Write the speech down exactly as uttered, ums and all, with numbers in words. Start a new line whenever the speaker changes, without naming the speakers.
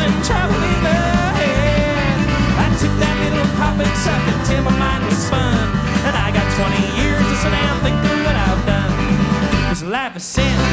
and traveling ahead. I took that little pop and suck until my mind was spun. And I got twenty years to sit down and think of what I've done. This life is sin.